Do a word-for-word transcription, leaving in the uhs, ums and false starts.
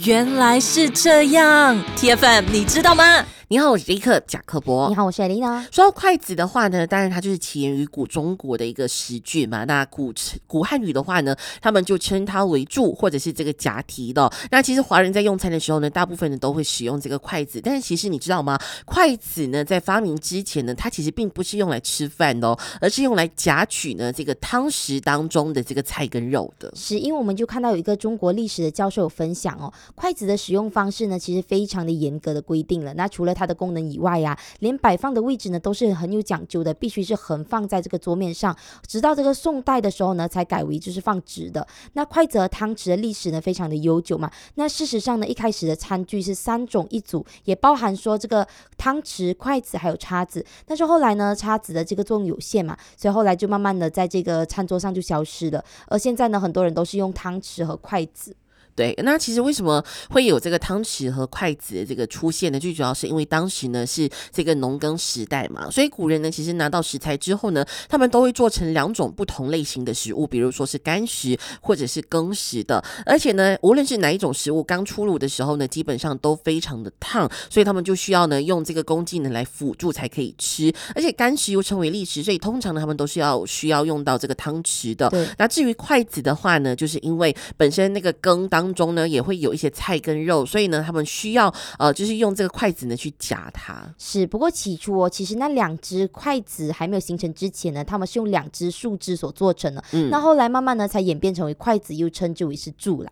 原来是这样 ，T F M 你知道吗？你好，我是杰克贾克伯。 你好，我是艾琳娜。 说到筷子的话呢，当然它就是起源于古中国的一个食具嘛。那古古汉语的话呢，他们就称它为箸或者是这个夹提的。那其实华人在用餐的时候呢，大部分人都会使用这个筷子。但是其实你知道吗？筷子呢，在发明之前呢，它其实并不是用来吃饭的哦，而是用来夹取呢这个汤匙当中的这个菜跟肉的。 是因为我们就看到有一个中国历史的教授有分享哦，筷子的使用方式呢，其实非常的严格的规定了。那除了它的功能以外呀、啊，连摆放的位置呢都是很有讲究的，必须是横放在这个桌面上。直到这个宋代的时候呢，才改为就是放直的。那筷子和汤匙的历史呢非常的悠久嘛。那事实上呢，一开始的餐具是三种一组，也包含说这个汤匙、筷子还有叉子。但是后来呢，叉子的这个作用有限嘛，所以后来就慢慢的在这个餐桌上就消失了。而现在呢，很多人都是用汤匙和筷子。 对，那其实为什么会有这个汤匙和筷子的这个出现呢？最主要是因为当时呢是这个农耕时代嘛，所以古人呢其实拿到食材之后呢，他们都会做成两种不同类型的食物，比如说是干食或者是羹食的。而且呢，无论是哪一种食物刚出炉的时候呢，基本上都非常的烫，所以他们就需要呢用这个工具呢来辅助才可以吃。而且干食又称为砾食，所以通常呢他们都是要需要用到这个汤匙的。那至于筷子的话呢，就是因为本身那个羹当当中呢也会有一些菜跟肉，所以呢他们需要呃就是用这个筷子呢去夹它。 是，不过起初哦，其实那两只筷子还没有形成之前呢，他们是用两只树枝所做成的。嗯，那后来慢慢呢才演变成为筷子，又称之为是箸啦。